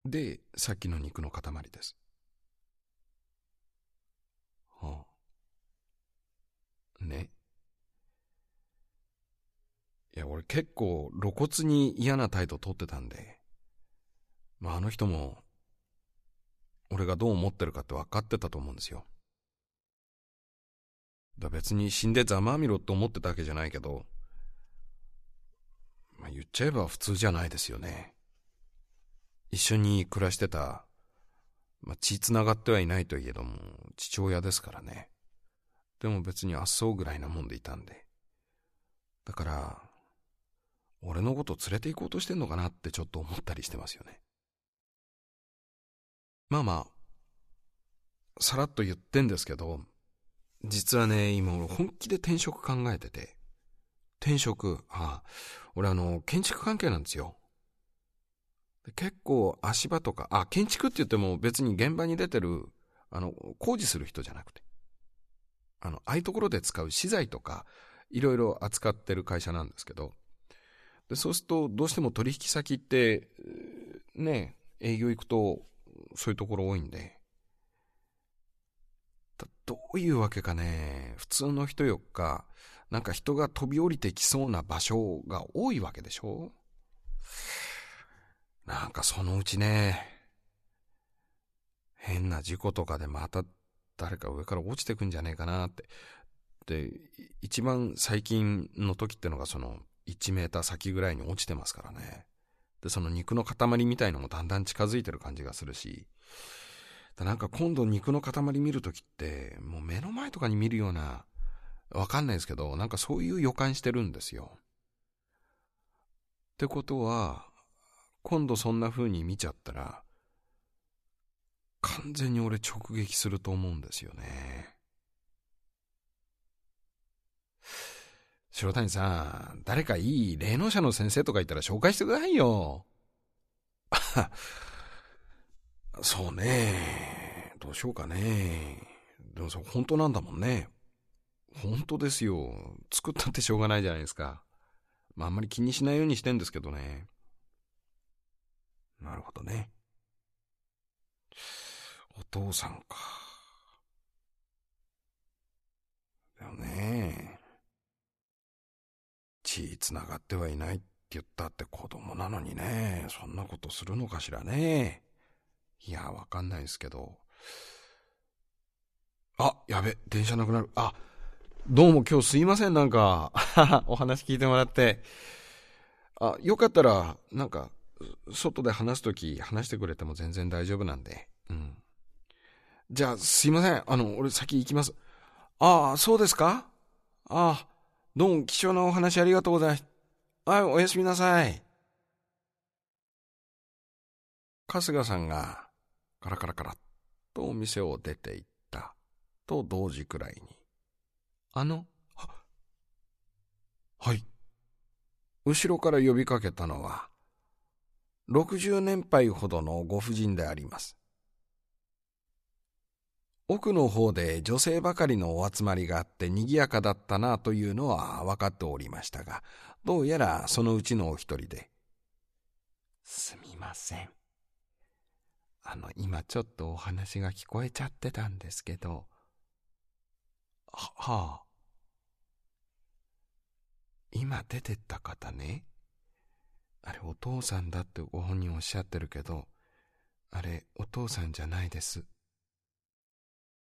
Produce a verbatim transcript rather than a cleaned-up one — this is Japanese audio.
で、さっきの肉の塊です。はあ、ね。いや、俺結構露骨に嫌な態度取ってたんで、まああの人も、俺がどう思ってるかって分かってたと思うんですよ。だ別に死んでざまあみろって思ってたわけじゃないけど、まあ、言っちゃえば普通じゃないですよね。一緒に暮らしてた、まあ、血つながってはいないといえども父親ですからね。でも別にあっそうぐらいなもんでいたんで、だから俺のこと連れて行こうとしてんのかなってちょっと思ったりしてますよね。まあまあさらっと言ってんですけど、実はね今俺本気で転職考えてて。転職、ああ俺あの建築関係なんですよ。結構足場とか、あ建築って言っても別に現場に出てるあの工事する人じゃなくて、あのああいうところで使う資材とかいろいろ扱ってる会社なんですけど、でそうするとどうしても取引先ってね営業行くとそういうところ多いんで、どういうわけかね普通の人よっかなんか人が飛び降りてきそうな場所が多いわけでしょ。なんかそのうちね変な事故とかでまた誰か上から落ちてくんじゃねえかなって。で一番最近の時ってのがそのいちメーター先ぐらいに落ちてますからね。でその肉の塊みたいのもだんだん近づいてる感じがするし、なんか今度肉の塊見るときってもう目の前とかに見るような、わかんないですけどなんかそういう予感してるんですよ。ってことは今度そんな風に見ちゃったら完全に俺直撃すると思うんですよね。白谷さん、誰かいい霊能者の先生とかいたら紹介してくださいよ。そうね。どうしようかね。でもそれ本当なんだもんね。本当ですよ。作ったってしょうがないじゃないですか。まああんまり気にしないようにしてんですけどね。なるほどね。お父さんか。だよね。血つながってはいないって言ったって子供なのにね。そんなことするのかしらね。いや、わかんないですけど。あ、やべ、電車なくなる。あ、どうも今日すいません、なんか、お話聞いてもらって。あ、よかったら、なんか、外で話すとき話してくれても全然大丈夫なんで。うん。じゃあ、すいません。あの、俺先行きます。ああ、そうですか。ああ、どうも貴重なお話ありがとうございます。はい、おやすみなさい。春日さんが、カラカラカラっとお店を出て行ったと同時くらいに。あの、は、はい。後ろから呼びかけたのは、ろくじゅうねんぱいほどのご婦人であります。奥の方で女性ばかりのお集まりがあって賑やかだったなというのは分かっておりましたが、どうやらそのうちのお一人で、すみません。あの、今ちょっとお話が聞こえちゃってたんですけど、は、はあ、今出てった方ね、あれお父さんだってご本人おっしゃってるけど、あれお父さんじゃないです。